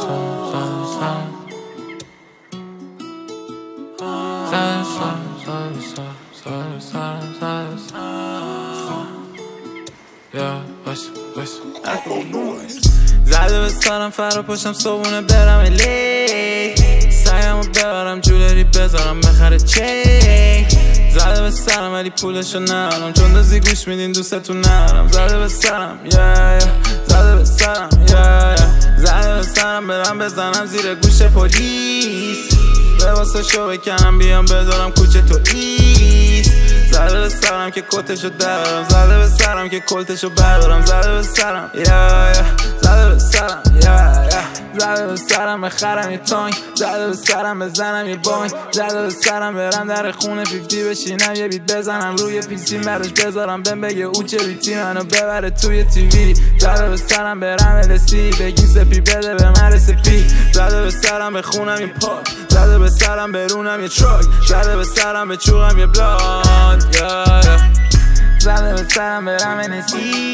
زده به سرم فرا پاشم صبونه برم الی سعیمو ببرم جولری بذارم بخره چیک زده به سرم ولی پولشو ندارم چون دازی گوش میدین دوستتون ندارم زده به سرم زده به سرم زده به سرم برم بزنم زیر گوش پلیس لباسا شو بکنم بیام بذارم کوچه تو ایست زده به سرم که کتشو دارم زده به سرم که کلتشو بردارم زده به سرم زده به سرم زده به سرم بخرم یه تانک زده به سرم بزنم یه بانک زده به سرم برم در خونه 50 بشینم یه بیت بزنم روی پیسی براش بذارم بهم بگه او چه بیتی منو ببره توی تیوی زده به سرم برم السی بگی سپی بده به من رسپی زده به سرم بخونم یه پاک زده به سرم برونم یه تراک زده به سرم بچوغم یه بلاد زده به سرم برم NSC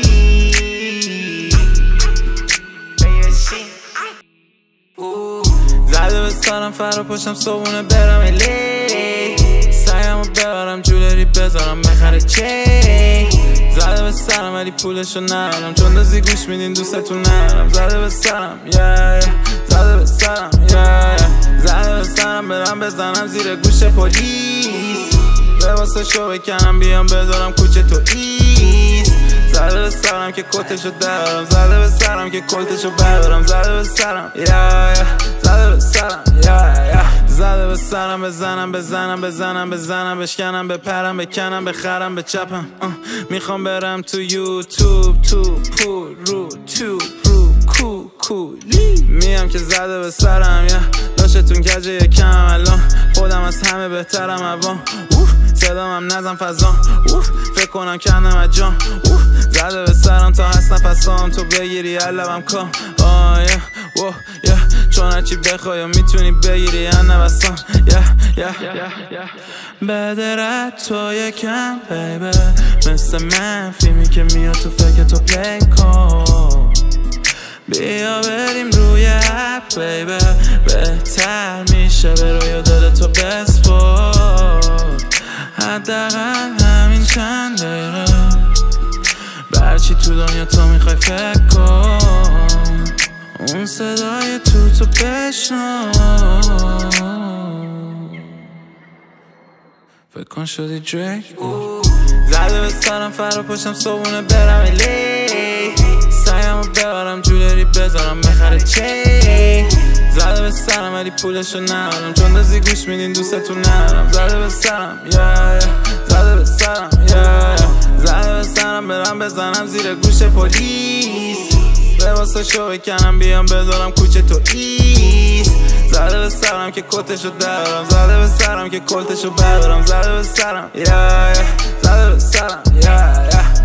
زده به سرم فرا پاشم صبونه برم الی سعیمو ببرم جولری بذارم بخره چیک زده به سرم ولی پولشو ندارم چون دازی گوش میدین دوستتون ندارم زده به سرم زده به سرم زده به سرم برم بزنم زیر گوش پلیس لباسا شو بکنم بیام بذارم کوچه تو ایست زده به سرم که کتشو دارم زده به سرم که کلتشو بردارم زده به سرم زده به سرم زده به سرم بزنم بشکنم بپرم بکنم بخرم بچپم میخوام برم تو یوتیوب تو پول رو تو رو کولی میام که زده به سرم داشتون کجه یکم الان خودم از همه بهترم اوام صدام هم نزم فضام فکر کنم کندم از جام زده به سرم تا هست نفسام تو بگیری علبم کام چون هرچی بخوای میتونی بگیری هم نوستم بدرد تو یکم بیبه مثل من فیلمی که میاد تو فکر تو پلی کن بیا بریم روی اپ بیبه بهتر میشه به روی دل تو بسپار حداقل همین چند دقیقه برچی تو دنیا تو میخوای فکر کن اون صدای تو بشنو فکر کن شدی دریک زده به سرم فرا پاشم صبونه برم الی سعیمو ببرم جولری بذارم بخره چیک زده به سرم ولی پولشو ندارم چون دازی گوش میدین دوستتون ندارم زده به سرم زده به سرم زده به سرم برم بزنم زیر گوش پلیس لباسا شو بکنم بیام بذارم کوچه تو ایست زده به سرم که کتشو دارم زده به سرم که کلتشو بردارم زده به سرم زده به سرم